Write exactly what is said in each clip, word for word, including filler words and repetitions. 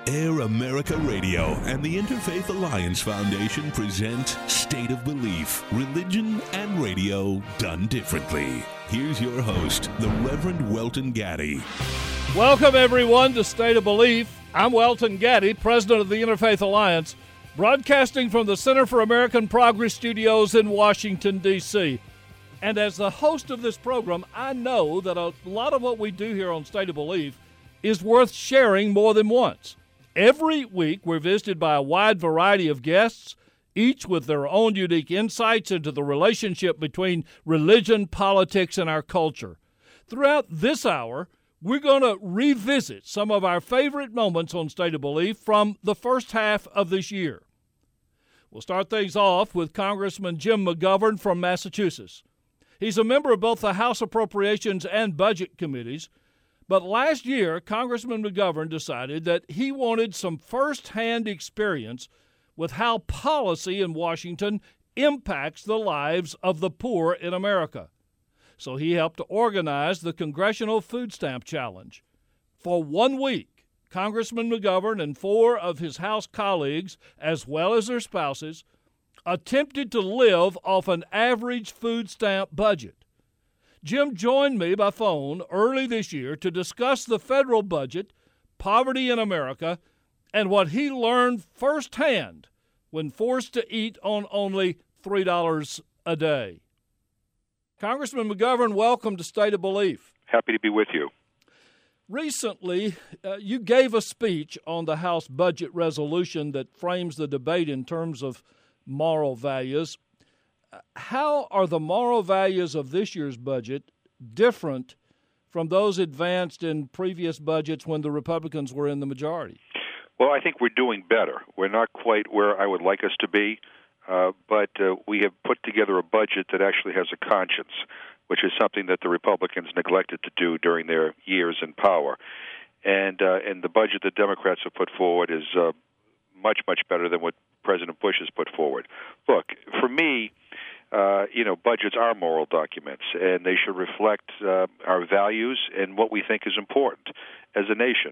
Air America Radio and the Interfaith Alliance Foundation present State of Belief, Religion and Radio Done Differently. Here's your host, the Reverend Welton Gaddy. Welcome, everyone, to State of Belief. I'm Welton Gaddy, president of the Interfaith Alliance, broadcasting from the Center for American Progress Studios in Washington, D C And as the host of this program, I know that a lot of what we do here on State of Belief is worth sharing more than once. Every week, we're visited by a wide variety of guests, each with their own unique insights into the relationship between religion, politics, and our culture. Throughout this hour, we're going to revisit some of our favorite moments on State of Belief from the first half of this year. We'll start things off with Congressman Jim McGovern from Massachusetts. He's a member of both the House Appropriations and Budget Committees. But last year, Congressman McGovern decided that he wanted some first-hand experience with how policy in Washington impacts the lives of the poor in America. So he helped to organize the Congressional Food Stamp Challenge. For one week, Congressman McGovern and four of his House colleagues, as well as their spouses, attempted to live off an average food stamp budget. Jim joined me by phone early this year to discuss the federal budget, poverty in America, and what he learned firsthand when forced to eat on only three dollars a day. Congressman McGovern, welcome to State of Belief. Happy to be with you. Recently, uh, you gave a speech on the House budget resolution that frames the debate in terms of moral values. How are the moral values of this year's budget different from those advanced in previous budgets when the Republicans were in the majority? Well, I think we're doing better. We're not quite where I would like us to be, uh, but uh, we have put together a budget that actually has a conscience, which is something that the Republicans neglected to do during their years in power. And, uh, and the budget the Democrats have put forward is uh, much, much better than what President Bush has put forward. Look, for me, Uh, you know, budgets are moral documents, and they should reflect uh, our values and what we think is important as a nation.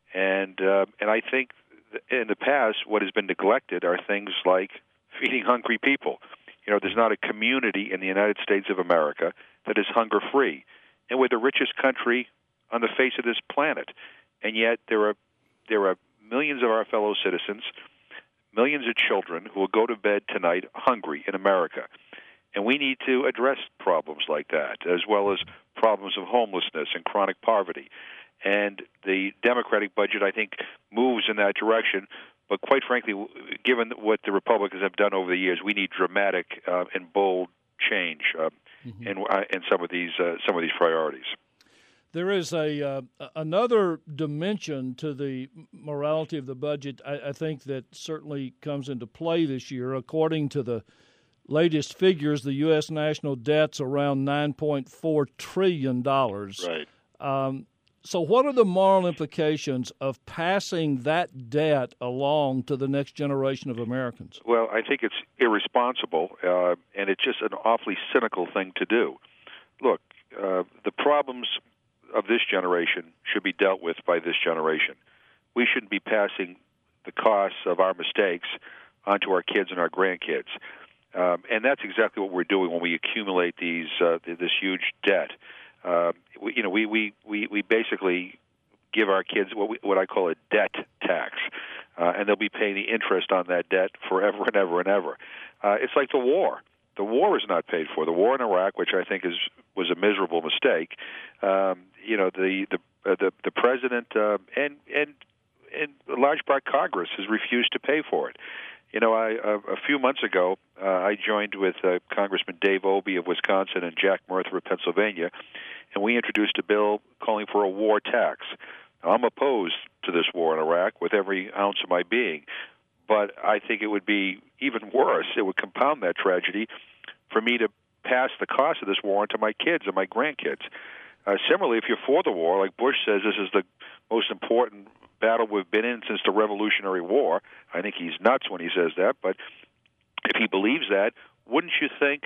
And uh, and I think in the past, what has been neglected are things like feeding hungry people. You know, there's not a community in the United States of America that is hunger-free, and we're the richest country on the face of this planet. And yet, there are there are millions of our fellow citizens, millions of children who will go to bed tonight hungry in America. And we need to address problems like that, as well as problems of homelessness and chronic poverty. And the Democratic budget, I think, moves in that direction. But quite frankly, given what the Republicans have done over the years, we need dramatic uh, and bold change uh, mm-hmm. in, uh, in some of these uh, some of these priorities. There is a uh, another dimension to the morality of the budget, I, I think, that certainly comes into play this year. According to the latest figures, the U S national debt's around nine point four trillion dollars. Right. Um, so what are the moral implications of passing that debt along to the next generation of Americans? Well, I think it's irresponsible, uh, and it's just an awfully cynical thing to do. Look, uh, the problems of this generation should be dealt with by this generation. We shouldn't be passing the costs of our mistakes onto our kids and our grandkids. Um, and that's exactly what we're doing when we accumulate these uh, this huge debt. Uh, we, you know, we, we, we, we basically give our kids what we, what I call a debt tax, uh, and they'll be paying the interest on that debt forever and ever and ever. Uh, it's like the war. The war is not paid for. The war in Iraq, which I think is was a miserable mistake. Um, you know, the the uh, the, the president uh, and and in large part Congress has refused to pay for it. You know, I, uh, a few months ago, uh, I joined with uh, Congressman Dave Obey of Wisconsin and Jack Murtha of Pennsylvania, and we introduced a bill calling for a war tax. Now, I'm opposed to this war in Iraq with every ounce of my being, but I think it would be even worse. It would compound that tragedy for me to pass the cost of this war onto my kids and my grandkids. Uh, similarly, if you're for the war, like Bush says, this is the most important battle we've been in since the Revolutionary War. I think he's nuts when he says that, but if he believes that, wouldn't you think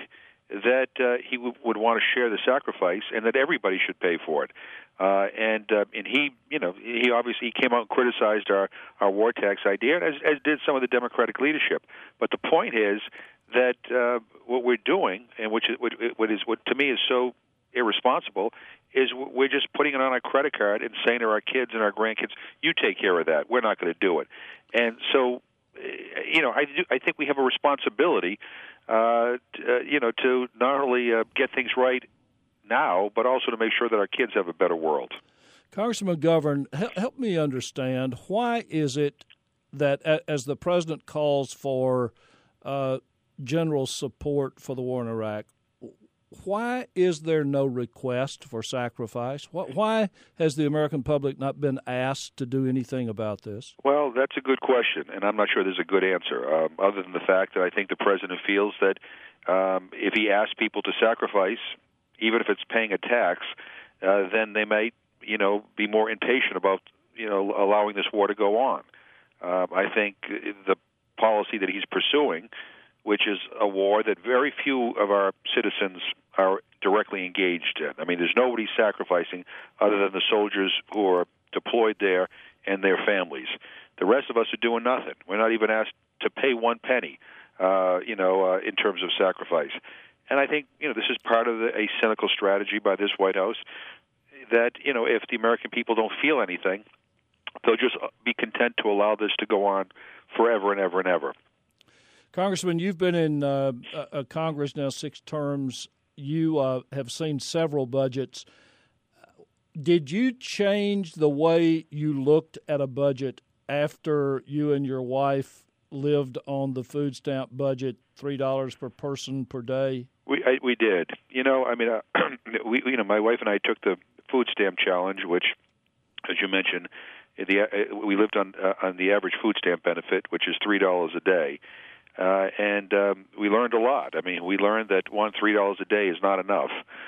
that uh, he w- would want to share the sacrifice and that everybody should pay for it. Uh, and uh, and he, you know, he obviously came out and criticized our, our war tax idea, as, as did some of the Democratic leadership. But the point is that uh, what we're doing, and which is, what, what is what to me is so irresponsible, is we're just putting it on our credit card and saying to our kids and our grandkids, "You take care of that. We're not going to do it." And so, you know, I do, I think we have a responsibility, uh, to, uh, you know, to not only uh, get things right now, but also to make sure that our kids have a better world. Congressman McGovern, help me understand, why is it that as the president calls for uh, general support for the war in Iraq, why is there no request for sacrifice? Why has the American public not been asked to do anything about this? Well, that's a good question, and I'm not sure there's a good answer, um, other than the fact that I think the president feels that um, if he asks people to sacrifice, even if it's paying a tax, uh, then they might, you know, be more impatient about, you know, allowing this war to go on. Um, I think the policy that he's pursuing, which is a war that very few of our citizens are directly engaged in. I mean, there's nobody sacrificing other than the soldiers who are deployed there and their families. The rest of us are doing nothing. We're not even asked to pay one penny, uh, you know, uh, in terms of sacrifice. And I think, you know, this is part of the, a cynical strategy by this White House that, you know, if the American people don't feel anything, they'll just be content to allow this to go on forever and ever and ever. Congressman, you've been in uh, uh, Congress now six terms. You uh, have seen several budgets. Did you change the way you looked at a budget after you and your wife lived on the food stamp budget, three dollars per person per day? We I, we did. You know, I mean, uh, we you know, my wife and I took the food stamp challenge, which, as you mentioned, the uh, we lived on uh, on the average food stamp benefit, which is three dollars a day. Uh, and um, we learned a lot. I mean, we learned that one three dollars a day is not enough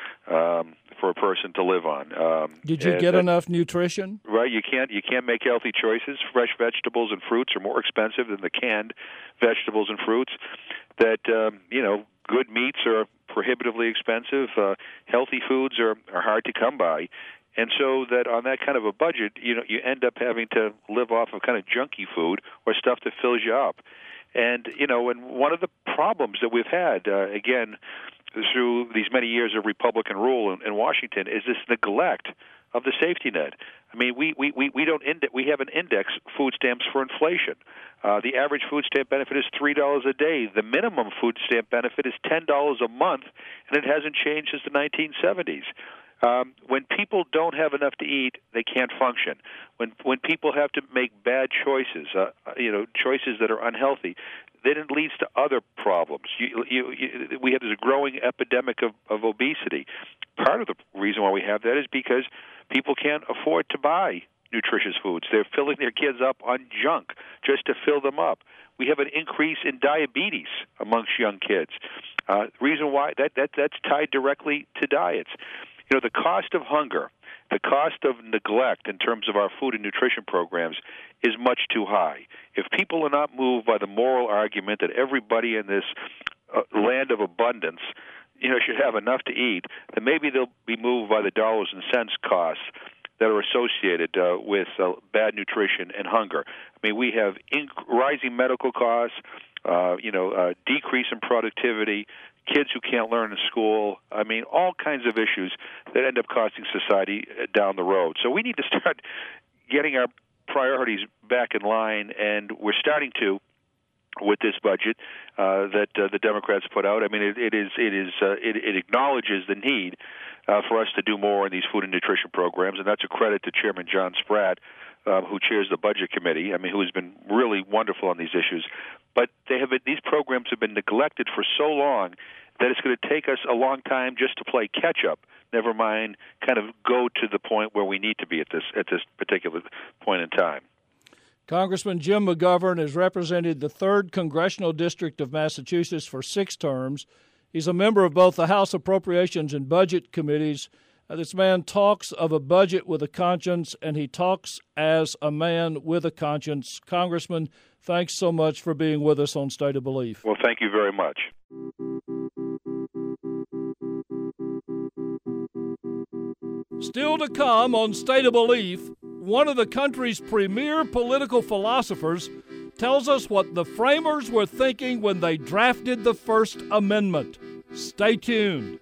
um, for a person to live on. Um, Did you get that, enough nutrition? Right. You can't. You can't make healthy choices. Fresh vegetables and fruits are more expensive than the canned vegetables and fruits. That um, you know, good meats are prohibitively expensive. Uh, healthy foods are, are hard to come by. And so that on that kind of a budget, you know, you end up having to live off of kind of junky food or stuff that fills you up. And, you know, and one of the problems that we've had, uh, again, through these many years of Republican rule in, in Washington, is this neglect of the safety net. I mean, we we, we, we don't ind- we haven't indexed food stamps for inflation. Uh, the average food stamp benefit is three dollars a day. The minimum food stamp benefit is ten dollars a month, and it hasn't changed since the nineteen seventies. Um, when people don't have enough to eat, they can't function. When when people have to make bad choices, uh, you know, choices that are unhealthy, then it leads to other problems. You, you, you, we have this growing epidemic of, of obesity. Part of the reason why we have that is because people can't afford to buy nutritious foods. They're filling their kids up on junk just to fill them up. We have an increase in diabetes amongst young kids. Uh, reason why that, that that's tied directly to diets. You know, the cost of hunger, the cost of neglect in terms of our food and nutrition programs is much too high. If people are not moved by the moral argument that everybody in this uh, land of abundance, you know, should have enough to eat, then maybe they'll be moved by the dollars and cents costs that are associated uh, with uh, bad nutrition and hunger. I mean, we have inc- rising medical costs, uh, you know, uh, decrease in productivity, kids who can't learn in school. I mean, all kinds of issues that end up costing society down the road. So we need to start getting our priorities back in line, and we're starting to with this budget uh, that uh, the Democrats put out. I mean, it, it is it is uh, it, it acknowledges the need uh, for us to do more in these food and nutrition programs, and that's a credit to Chairman John Spratt, uh, who chairs the Budget Committee. I mean, who has been really wonderful on these issues. But they have been, these programs have been neglected for so long that it's going to take us a long time just to play catch up. Never mind, kind of go to the point where we need to be at this at this particular point in time. Congressman Jim McGovern has represented the third Congressional District of Massachusetts for six terms. He's a member of both the House Appropriations and Budget Committees. Uh, this man talks of a budget with a conscience, and he talks as a man with a conscience. Congressman, thanks so much for being with us on State of Belief. Well, thank you very much. Still to come on State of Belief, one of the country's premier political philosophers tells us what the framers were thinking when they drafted the First Amendment. Stay tuned.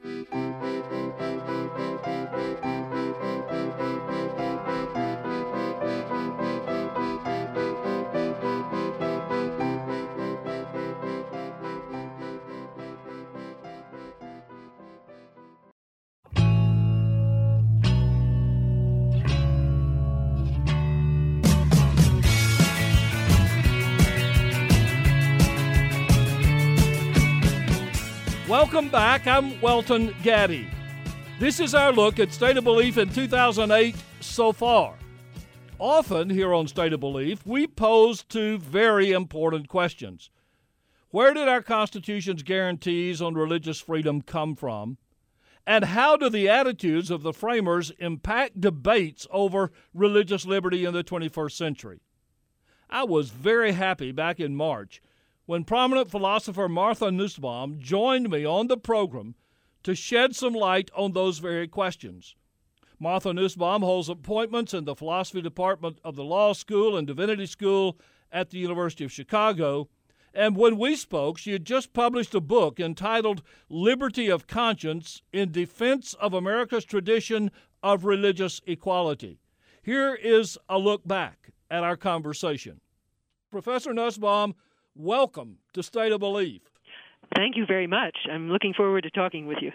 Welcome back. I'm Welton Gaddy. This is our look at State of Belief in two thousand eight so far. Often here on State of Belief, we pose two very important questions. Where did our Constitution's guarantees on religious freedom come from? And how do the attitudes of the framers impact debates over religious liberty in the twenty-first century? I was very happy back in March when prominent philosopher Martha Nussbaum joined me on the program to shed some light on those very questions. Martha Nussbaum holds appointments in the philosophy department of the Law School and Divinity School at the University of Chicago, and when we spoke, she had just published a book entitled Liberty of Conscience in Defense of America's Tradition of Religious Equality. Here is a look back at our conversation. Professor Nussbaum, welcome to State of Belief. Thank you very much. I'm looking forward to talking with you.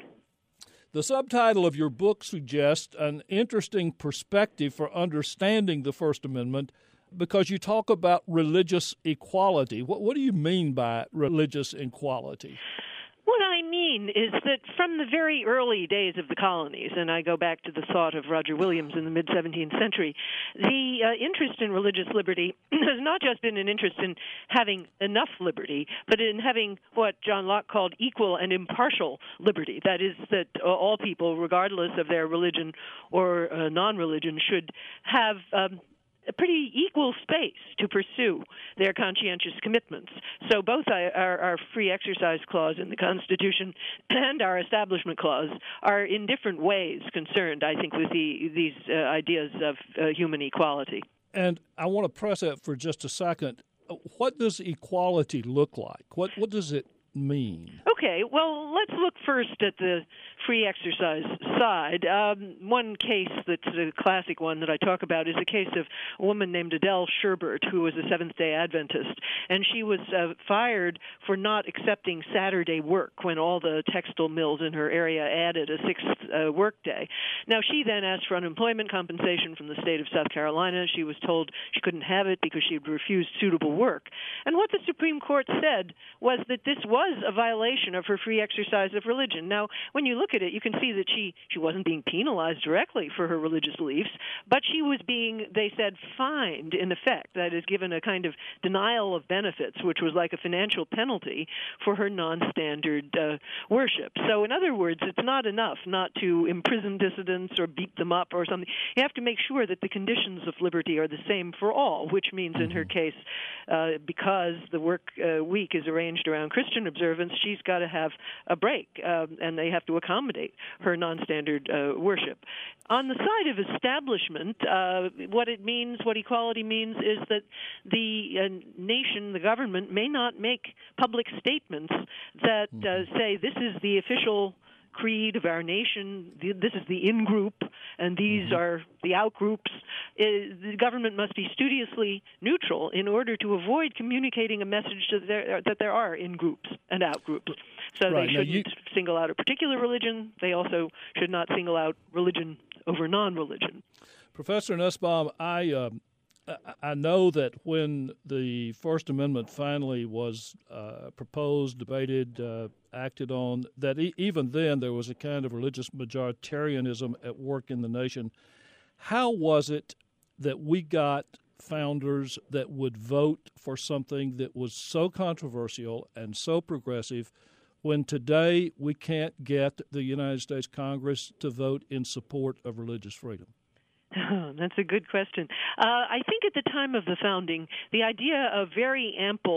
The subtitle of your book suggests an interesting perspective for understanding the First Amendment because you talk about religious equality. What, what do you mean by religious equality? What I mean is that from the very early days of the colonies, and I go back to the thought of Roger Williams in the mid-seventeenth century, the uh, interest in religious liberty has not just been an interest in having enough liberty, but in having what John Locke called equal and impartial liberty. That is, that uh, all people, regardless of their religion or uh, non-religion, should have um, a pretty equal space to pursue their conscientious commitments. So both our, our free exercise clause in the Constitution and our establishment clause are in different ways concerned, I think, with the, these uh, ideas of uh, human equality. And I want to press that for just a second. What does equality look like? What what does it mean? Okay, well, let's look first at the free exercise side. Um, one case that's a classic one that I talk about is a case of a woman named Adele Sherbert, who was a Seventh-day Adventist, and she was uh, fired for not accepting Saturday work when all the textile mills in her area added a sixth uh, work day. Now, she then asked for unemployment compensation from the state of South Carolina. She was told she couldn't have it because she had refused suitable work. And what the Supreme Court said was that this was a violation of her free exercise of religion. Now, when you look at it, you can see that she, she wasn't being penalized directly for her religious beliefs, but she was being, they said, fined in effect. That is, given a kind of denial of benefits, which was like a financial penalty for her non-standard uh, worship. So, in other words, it's not enough not to imprison dissidents or beat them up or something. You have to make sure that the conditions of liberty are the same for all, which means in her case, uh, because the work uh, week is arranged around Christian observance, she's got to have a break, um, and they have to accommodate her non-standard uh, worship. On the side of establishment, uh, what it means, what equality means, is that the uh, nation, the government, may not make public statements that uh, say this is the official creed of our nation, this is the in-group, and these mm-hmm. are the out-groups. The government must be studiously neutral in order to avoid communicating a message that there, that there are in-groups and out-groups. So right. they shouldn't you... single out a particular religion. They also should not single out religion over non-religion. Professor Nussbaum, I... Uh... I know that when the First Amendment finally was uh, proposed, debated, uh, acted on, that e- even then there was a kind of religious majoritarianism at work in the nation. How was it that we got founders that would vote for something that was so controversial and so progressive when today we can't get the United States Congress to vote in support of religious freedom? Oh, that's a good question. Uh, I think at the time of the founding, the idea of very ample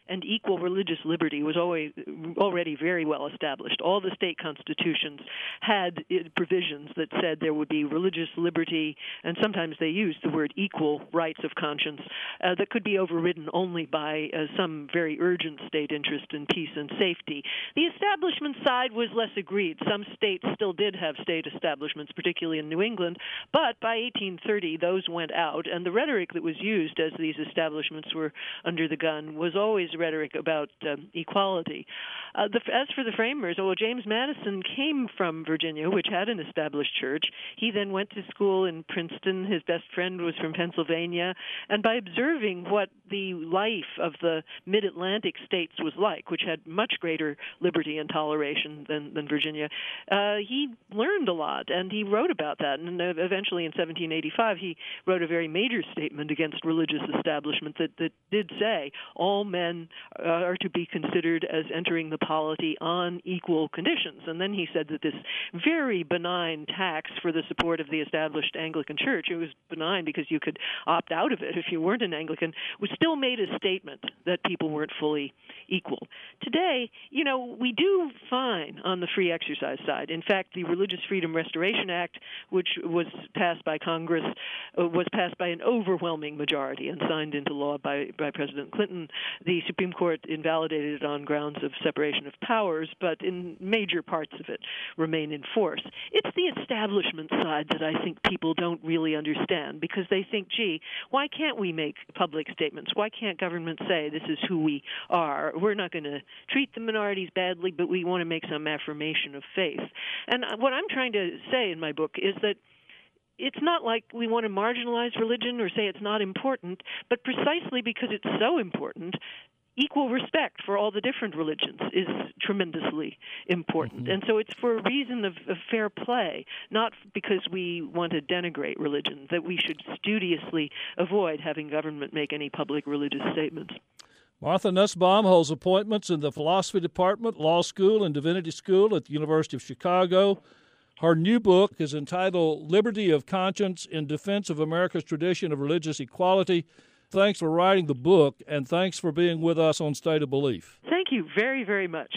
and equal religious liberty was always already very well established. All the state constitutions had provisions that said there would be religious liberty, and sometimes they used the word equal rights of conscience, uh, that could be overridden only by uh, some very urgent state interest in peace and safety. The establishment side was less agreed. Some states still did have state establishments, particularly in New England, but by eighteen thirty, those went out, and the rhetoric that was used as these establishments were under the gun was always rhetoric about um, equality. Uh, the, as for the framers, well, James Madison came from Virginia, which had an established church. He then went to school in Princeton. His best friend was from Pennsylvania, and by observing what the life of the mid-Atlantic states was like, which had much greater liberty and toleration than, than Virginia, uh, he learned a lot, and he wrote about that. And eventually in seventeen eighty-five, he wrote a very major statement against religious establishment that, that did say all men uh, are to be considered as entering the polity on equal conditions. And then he said that this very benign tax for the support of the established Anglican Church, it was benign because you could opt out of it if you weren't an Anglican, was still made a statement that people weren't fully equal. Today, you know, we do fine on the free exercise side. In fact, the Religious Freedom Restoration Act, which was passed by Congress, uh, was passed by an overwhelming majority and signed into law by, by President Clinton. The Supreme Court invalidated it on grounds of separation of powers, but in major parts of it remain in force. It's the establishment side that I think people don't really understand, because they think, gee, why can't we make public statements? Why can't government say this is who we are? We're not going to treat the minorities badly, but we want to make some affirmation of faith. And what I'm trying to say in my book is that it's not like we want to marginalize religion or say it's not important, but precisely because it's so important, equal respect for all the different religions is tremendously important. Mm-hmm. And so it's for a reason of, of fair play, not because we want to denigrate religion, that we should studiously avoid having government make any public religious statements. Martha Nussbaum holds appointments in the Philosophy Department, Law School, and Divinity School at the University of Chicago. Her new book is entitled Liberty of Conscience in Defense of America's Tradition of Religious Equality. Thanks for writing the book, and thanks for being with us on State of Belief. Thank you very, very much.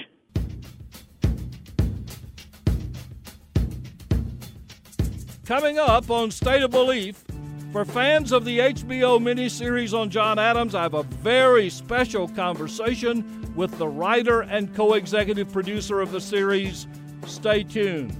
Coming up on State of Belief, for fans of the H B O miniseries on John Adams, I have a very special conversation with the writer and co-executive producer of the series. Stay tuned.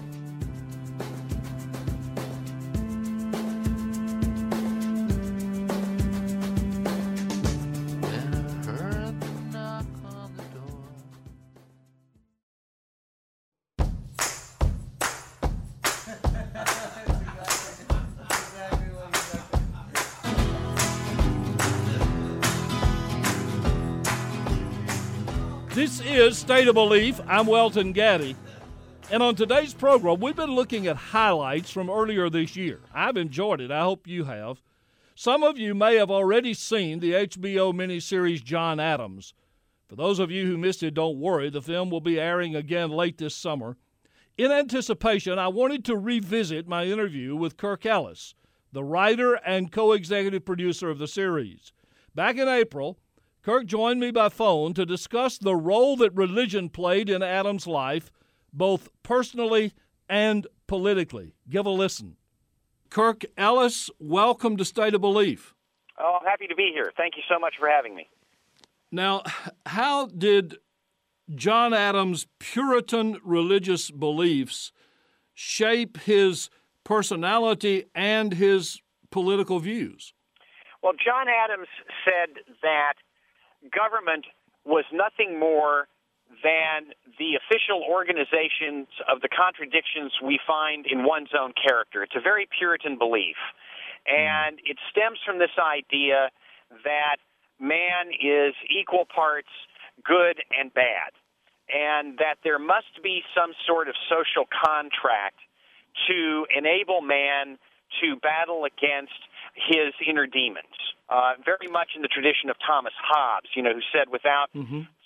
This is State of Belief. I'm Welton Gaddy. And on today's program, we've been looking at highlights from earlier this year. I've enjoyed it. I hope you have. Some of you may have already seen the H B O miniseries John Adams. For those of you who missed it, don't worry. The film will be airing again late this summer. In anticipation, I wanted to revisit my interview with Kirk Ellis, the writer and co-executive producer of the series. Back in April, Kirk joined me by phone to discuss the role that religion played in Adams' life, both personally and politically. Give a listen. Kirk Ellis, welcome to State of Belief. Oh, I'm happy to be here. Thank you so much for having me. Now, how did John Adams' Puritan religious beliefs shape his personality and his political views? Well, John Adams said that government was nothing more than the official organizations of the contradictions we find in one's own character. It's a very Puritan belief, and it stems from this idea that man is equal parts good and bad, and that there must be some sort of social contract to enable man to battle against his inner demons. Uh, very much in the tradition of Thomas Hobbes, you know, who said without mm-hmm.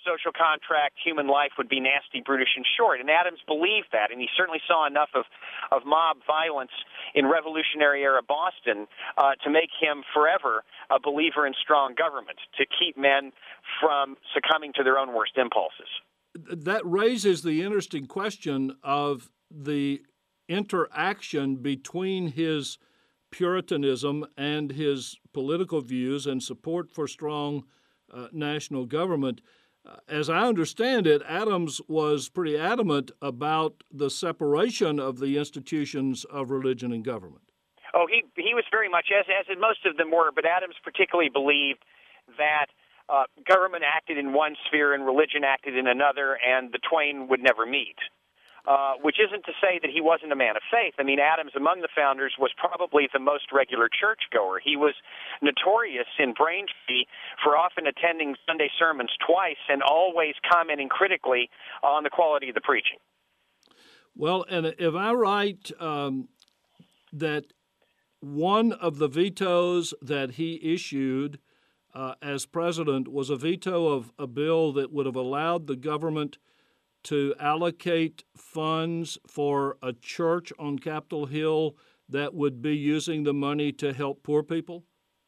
social contract, human life would be nasty, brutish, and short. And Adams believed that, and he certainly saw enough of, of mob violence in Revolutionary-era Boston uh, to make him forever a believer in strong government, to keep men from succumbing to their own worst impulses. That raises the interesting question of the interaction between his Puritanism and his political views and support for strong uh, national government. Uh, as I understand it, Adams was pretty adamant about the separation of the institutions of religion and government. Oh, he he was very much, as, as most of them were, but Adams particularly believed that uh, government acted in one sphere and religion acted in another, and the twain would never meet. Uh, which isn't to say that he wasn't a man of faith. I mean, Adams, among the founders, was probably the most regular churchgoer. He was notorious in Braintree for often attending Sunday sermons twice and always commenting critically on the quality of the preaching. Well, and if I write um, that one of the vetoes that he issued uh, as president was a veto of a bill that would have allowed the government to allocate funds for a church on Capitol Hill that would be using the money to help poor people?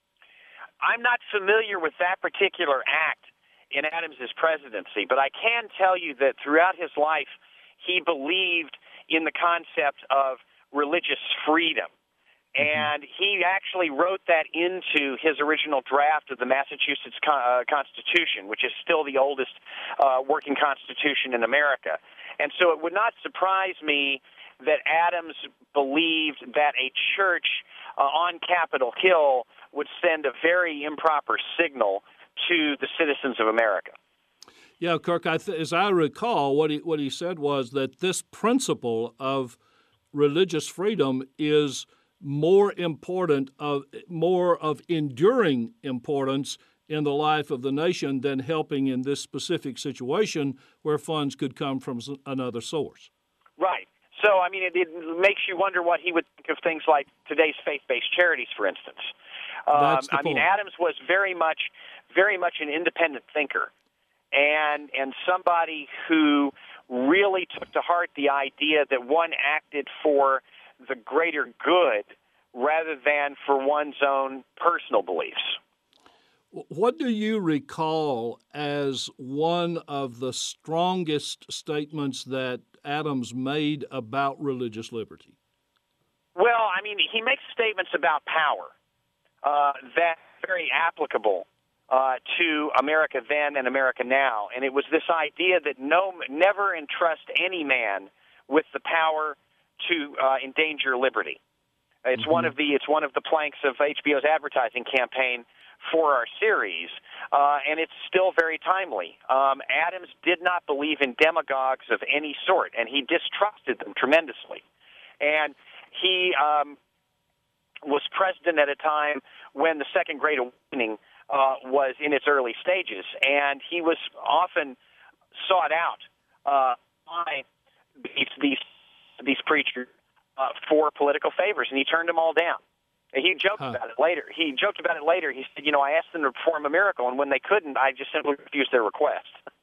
I'm not familiar with that particular act in Adams's presidency, but I can tell you that throughout his life, he believed in the concept of religious freedom. And he actually wrote that into his original draft of the Massachusetts con- uh, Constitution, which is still the oldest uh, working constitution in America. And so it would not surprise me that Adams believed that a church uh, on Capitol Hill would send a very improper signal to the citizens of America. Yeah, Kirk, I th- as I recall, what he, what he said was that this principle of religious freedom is more important, of more of enduring importance in the life of the nation than helping in this specific situation where funds could come from another source. Right. So, I mean, it, it makes you wonder what he would think of things like today's faith-based charities, for instance. Um, That's the I point. mean, Adams was very much, very much an independent thinker, and and somebody who really took to heart the idea that one acted for the greater good rather than for one's own personal beliefs. What do you recall as one of the strongest statements that Adams made about religious liberty? Well, I mean, he makes statements about power uh, that are very applicable uh, to America then and America now. And it was this idea that no, never entrust any man with the power to uh, endanger liberty. It's mm-hmm. one of the it's one of the planks of H B O's advertising campaign for our series, uh, and it's still very timely. Um, Adams did not believe in demagogues of any sort, and he distrusted them tremendously. And he um, was president at a time when the Second Great Awakening uh, was in its early stages, and he was often sought out uh, by these these, these preachers uh, for political favors, and he turned them all down. He joked huh. about it later. He joked about it later. He said, you know, I asked them to perform a miracle, and when they couldn't, I just simply refused their request.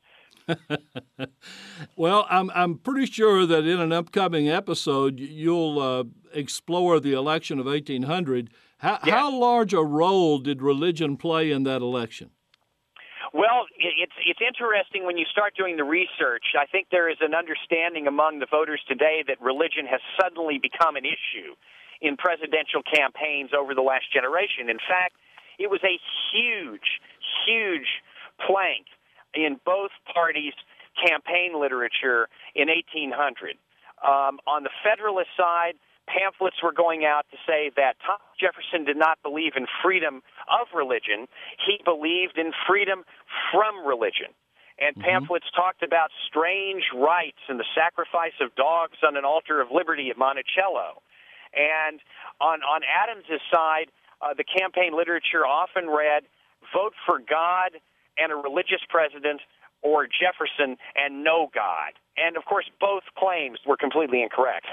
Well, I'm I'm pretty sure that in an upcoming episode, you'll uh, explore the election of eighteen hundred. How, yes. how large a role did religion play in that election? Well, it's it's interesting when you start doing the research. I think there is an understanding among the voters today that religion has suddenly become an issue in presidential campaigns over the last generation. In fact, it was a huge, huge plank in both parties' campaign literature in eighteen hundred. Um, on the Federalist side, pamphlets were going out to say that Thomas Jefferson did not believe in freedom of religion. He believed in freedom from religion. And mm-hmm. pamphlets talked about strange rites and the sacrifice of dogs on an altar of liberty at Monticello. And on, on Adams's side, uh, the campaign literature often read, vote for God and a religious president, or Jefferson and no God. And, of course, both claims were completely incorrect.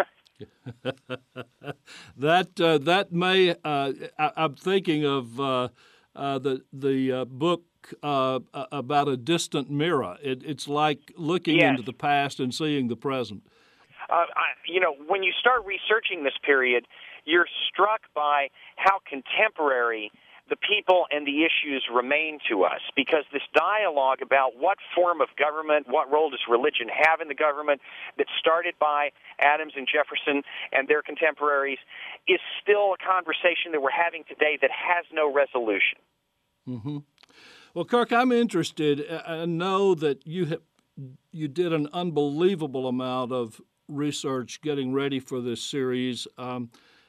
that uh, that may uh, I, I'm thinking of uh, uh, the the uh, book book uh, about a distant mirror. It, it's like looking yes. into the past and seeing the present. Uh, I, you know, when you start researching this period, you're struck by how contemporary the people and the issues remain to us, because this dialogue about what form of government, what role does religion have in the government, that started by Adams and Jefferson and their contemporaries, is still a conversation that we're having today that has no resolution. Mm-hmm. Well, Kirk, I'm interested. I know that you have, you did an unbelievable amount of research getting ready for this series. Um,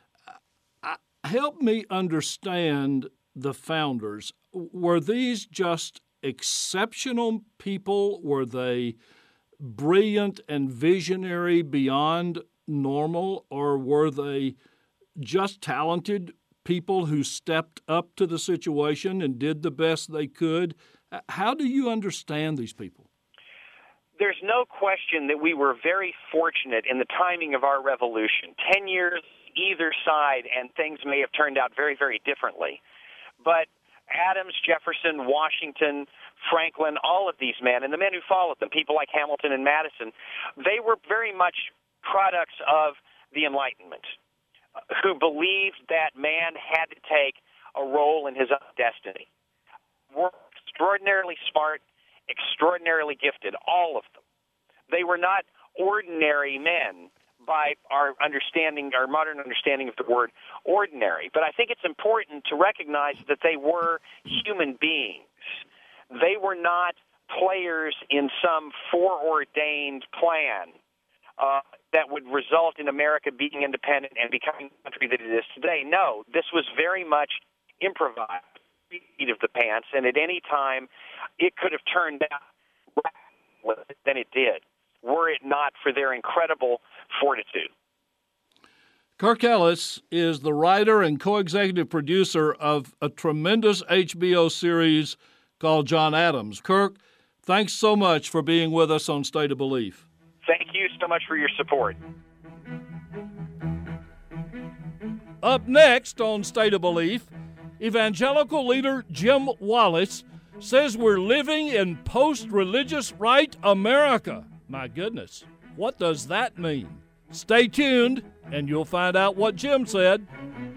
I, help me understand the founders. Were these just exceptional people? Were they brilliant and visionary beyond normal, or were they just talented people who stepped up to the situation and did the best they could? How do you understand these people? There's no question that we were very fortunate in the timing of our revolution. Ten years either side, and things may have turned out very, very differently. But Adams, Jefferson, Washington, Franklin, all of these men, and the men who followed them, people like Hamilton and Madison, they were very much products of the Enlightenment, who believed that man had to take a role in his own destiny. Were extraordinarily smart, extraordinarily gifted, all of them. They were not ordinary men by our understanding, our modern understanding of the word ordinary. But I think it's important to recognize that they were human beings. They were not players in some foreordained plan uh, that would result in America being independent and becoming the country that it is today. No, this was very much improvised, seat of the pants, and at any time it could have turned out than it did, were it not for their incredible fortitude. Kirk Ellis is the writer and co-executive producer of a tremendous H B O series called John Adams. Kirk, thanks so much for being with us on State of Belief. Thank you so much for your support. Up next on State of Belief, evangelical leader Jim Wallis says we're living in post-religious right America. My goodness, what does that mean? Stay tuned, and you'll find out what Jim said.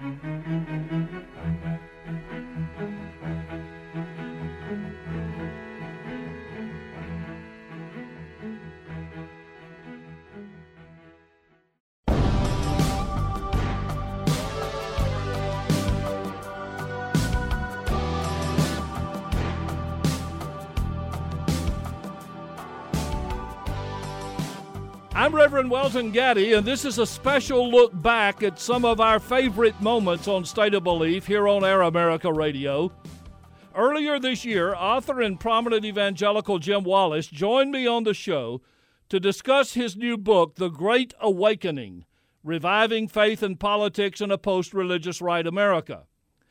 I'm Reverend Welton Gaddy, and this is a special look back at some of our favorite moments on State of Belief here on Air America Radio. Earlier this year, author and prominent evangelical Jim Wallis joined me on the show to discuss his new book, The Great Awakening, Reviving Faith and Politics in a Post-Religious Right America.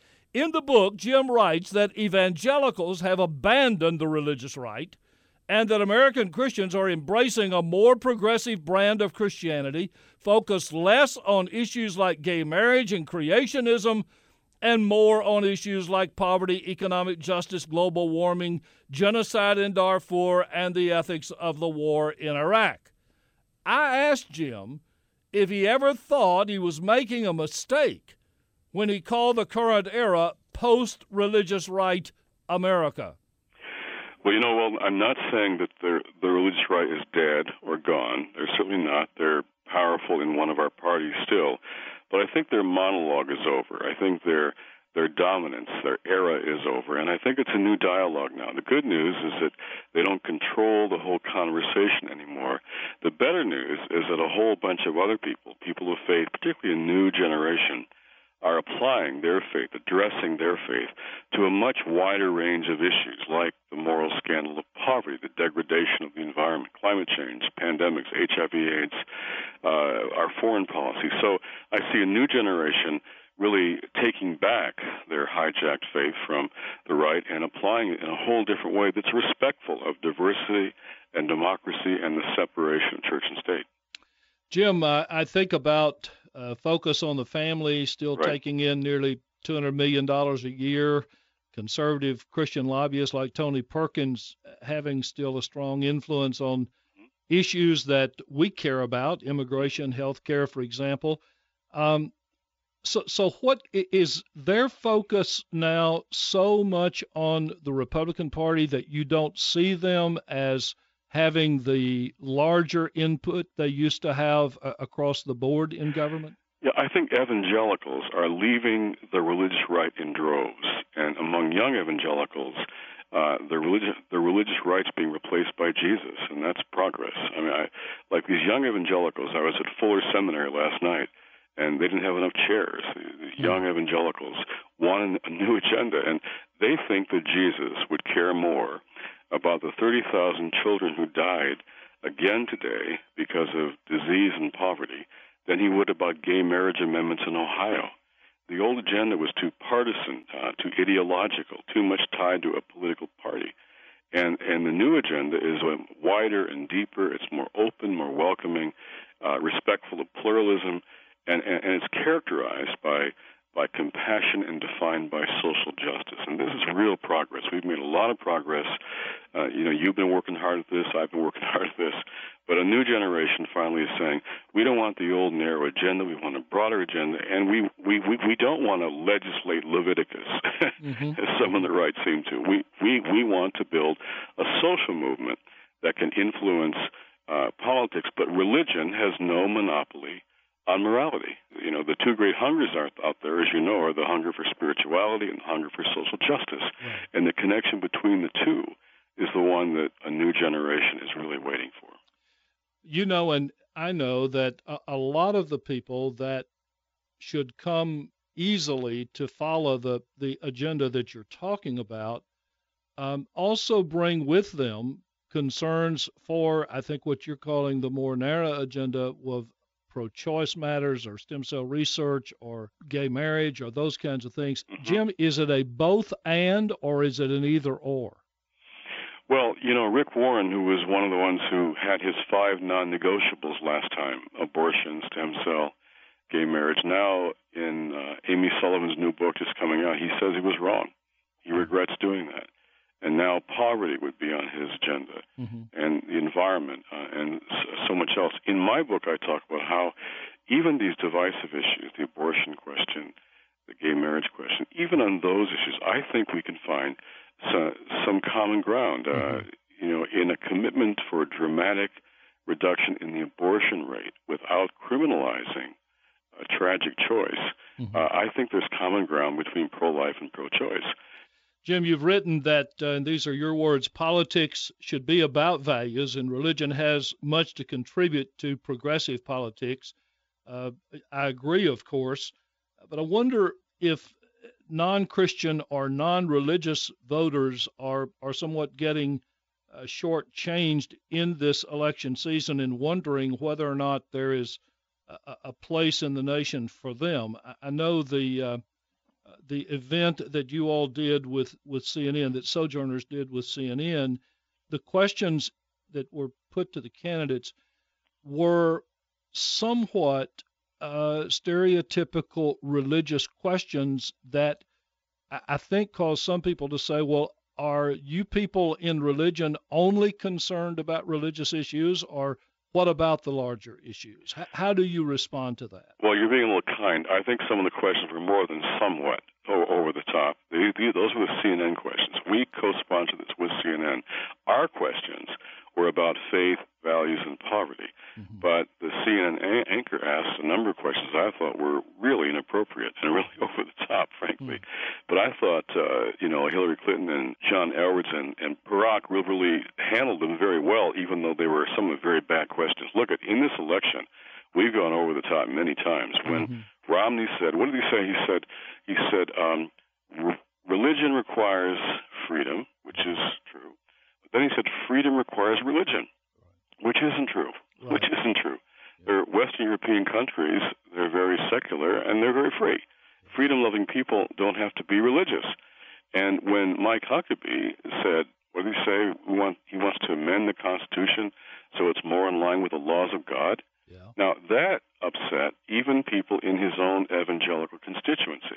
In the book, Jim writes that evangelicals have abandoned the religious right, and that American Christians are embracing a more progressive brand of Christianity, focused less on issues like gay marriage and creationism, and more on issues like poverty, economic justice, global warming, genocide in Darfur, and the ethics of the war in Iraq. I asked Jim if he ever thought he was making a mistake when he called the current era post-religious right America. Well, you know, well, I'm not saying that the, the religious right is dead or gone. They're certainly not. They're powerful in one of our parties still. But I think their monologue is over. I think their their dominance, their era is over. And I think it's a new dialogue now. The good news is that they don't control the whole conversation anymore. The better news is that a whole bunch of other people, people of faith, particularly a new generation, are applying their faith, addressing their faith to a much wider range of issues like the moral scandal of poverty, the degradation of the environment, climate change, pandemics, H I V AIDS, uh, our foreign policy. So I see a new generation really taking back their hijacked faith from the right and applying it in a whole different way that's respectful of diversity and democracy and the separation of church and state. Jim, uh, I think about uh, Focus on the Family, still right. taking in nearly two hundred million dollars a year, conservative Christian lobbyists like Tony Perkins having still a strong influence on issues that we care about, immigration, health care, for example. Um, so, so what is their focus now so much on the Republican Party that you don't see them as having the larger input they used to have uh, across the board in government? Yeah, I think evangelicals are leaving the religious right in droves, and among young evangelicals, uh, the religious the religious right's being replaced by Jesus, and that's progress. I mean, I, like these young evangelicals, I was at Fuller Seminary last night, and they didn't have enough chairs. These young evangelicals want a new agenda, and they think that Jesus would care more about the thirty thousand children who died again today because of disease and poverty than he would about gay marriage amendments in Ohio. The old agenda was too partisan, uh, too ideological, too much tied to a political party. And and the new agenda is wider and deeper. It's more open, more welcoming, uh, respectful of pluralism, and, and, and it's characterized by by compassion and defined by social justice. And this is real progress. We've made a lot of progress. Uh, you know, you've been working hard at this. I've been working hard at this. But a new generation finally is saying, we don't want the old narrow agenda. We want a broader agenda. And we, we, we, we don't want to legislate Leviticus, mm-hmm. as some on the right seem to. We, we, we want to build a social movement that can influence uh, politics. But religion has no monopoly on morality. You know, the two great hungers out, out there, as you know, are the hunger for spirituality and the hunger for social justice. Right. And the connection between the two is the one that a new generation is really waiting for. You know, and I know that a, a lot of the people that should come easily to follow the, the agenda that you're talking about um, also bring with them concerns for, I think, what you're calling the more narrow agenda of pro-choice matters or stem cell research or gay marriage or those kinds of things. Mm-hmm. Jim, is it a both and or is it an either or? Well, you know, Rick Warren, who was one of the ones who had his five non-negotiables last time, abortion, stem cell, gay marriage, now in uh, Amy Sullivan's new book is coming out, he says he was wrong. He regrets doing that. And now poverty would be on his agenda, mm-hmm. and the environment, uh, and so much else. In my book, I talk about how even these divisive issues, the abortion question, the gay marriage question, even on those issues, I think we can find so, some common ground. Mm-hmm. Uh, you know, in a commitment for a dramatic reduction in the abortion rate without criminalizing a tragic choice, mm-hmm. uh, I think there's common ground between pro-life and pro-choice. Jim, you've written that, uh, and these are your words, politics should be about values, and religion has much to contribute to progressive politics. Uh, I agree, of course, but I wonder if non-Christian or non-religious voters are, are somewhat getting uh, shortchanged in this election season and wondering whether or not there is a, a place in the nation for them. I, I know the uh, the event that you all did with, with C N N, that Sojourners did with C N N, the questions that were put to the candidates were somewhat uh, stereotypical religious questions that I think caused some people to say, well, are you people in religion only concerned about religious issues, or what about the larger issues? H- how do you respond to that? Well, you're being a little kind. I think some of the questions were more than somewhat over the top. They, they, those were the C N N questions. We co-sponsored this with C N N. Our questions were about faith, values, and poverty. Mm-hmm. But the C N N a- anchor asked a number of questions I thought were really inappropriate and really over the top, frankly. Mm-hmm. But I thought, uh, you know, Hillary Clinton and John Edwards and, and Barack really handled them very well, even though they were some of very bad questions. Look, at in this election, we've gone over the top many times. When mm-hmm. Romney said, what did he say? He said, he said, um, re- religion requires freedom, which is true. But then he said, freedom requires religion, which isn't true, right. which isn't true. Yeah. They're Western European countries, they're very secular, and they're very free. Freedom-loving people don't have to be religious. And when Mike Huckabee said, what did he say? We want, he wants to amend the Constitution so it's more in line with the laws of God. Yeah. Now, that upset even people in his own evangelical constituency.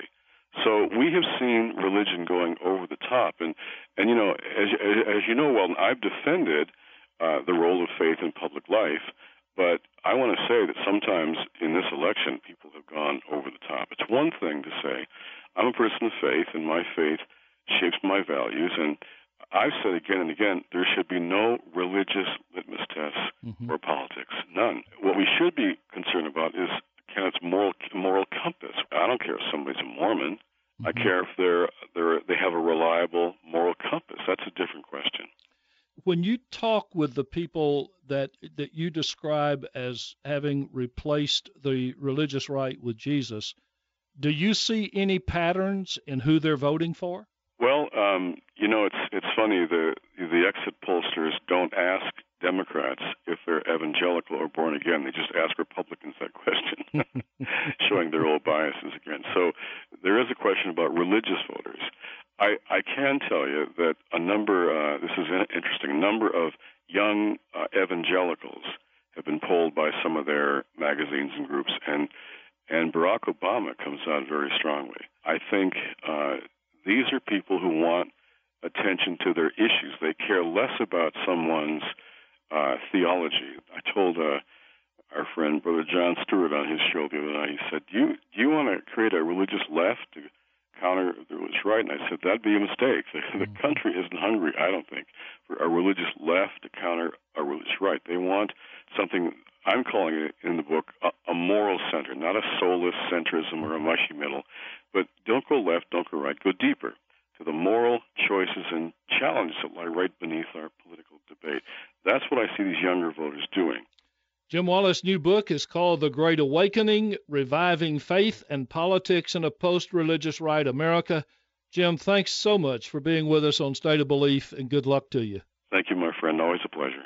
So we have seen religion going over the top. And, and you know, as, as you know, Weldon, I've defended uh, the role of faith in public life, but I want to say that sometimes in this election, people have gone over the top. It's one thing to say, I'm a person of faith, and my faith shapes my values, and I've said again and again, there should be no religious litmus tests mm-hmm. for politics, none. What we should be concerned about is candidates' moral moral compass. I don't care if somebody's a Mormon. Mm-hmm. I care if they're they're they have a reliable moral compass. That's a different question. When you talk with the people that that you describe as having replaced the religious right with Jesus, do you see any patterns in who they're voting for? Well, um, you know, it's it's funny. The the exit pollsters don't ask Democrats if they're evangelical or born again. They just ask Republicans that question, showing their old biases again. So there is a question about religious voters. I, I can tell you that a number, uh, this is interesting, a number of young uh, evangelicals have been polled by some of their magazines and groups, and and Barack Obama comes out very strongly. I think uh, these are people who want attention to their issues. They care less about someone's uh, theology. I told uh, our friend Brother John Stewart on his show the other night, he said, do you, do you want to create a religious left to counter the religious right? And I said, that'd be a mistake. The, the country isn't hungry, I don't think, for a religious left to counter a religious right. They want something, I'm calling it in the book, a, a moral center, not a soulless centrism or a mushy middle. But don't go left, don't go right, go deeper to the moral choices and challenges that lie right beneath our political debate. That's what I see these younger voters doing. Jim Wallis' new book is called The Great Awakening, Reviving Faith and Politics in a Post-Religious Right America. Jim, thanks so much for being with us on State of Belief, and good luck to you. Thank you, my friend. Always a pleasure.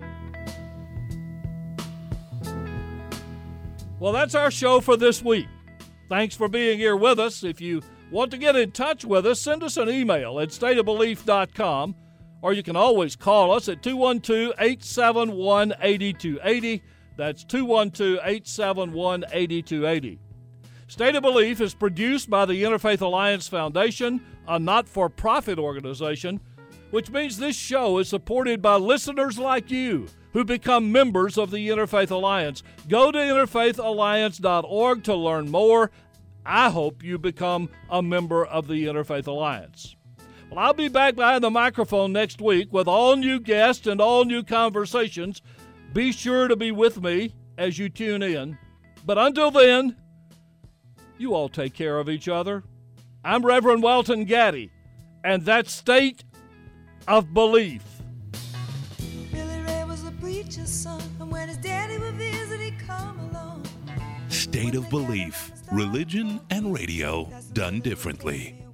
Well, that's our show for this week. Thanks for being here with us. If you want to get in touch with us, send us an email at state of belief dot com, or you can always call us at two one two, eight seven one, eight two eight zero. That's two one two, eight seven one, eight two eight zero. State of Belief is produced by the Interfaith Alliance Foundation, a not-for-profit organization, which means this show is supported by listeners like you who become members of the Interfaith Alliance. Go to interfaith alliance dot org to learn more. I hope you become a member of the Interfaith Alliance. Well, I'll be back behind the microphone next week with all new guests and all new conversations. Be sure to be with me as you tune in. But until then, you all take care of each other. I'm Reverend Welton Gaddy, and that's State of Belief. Billy Ray was a preacher's son, and when his daddy would visit, he'd come along. State of Belief, religion and radio done differently.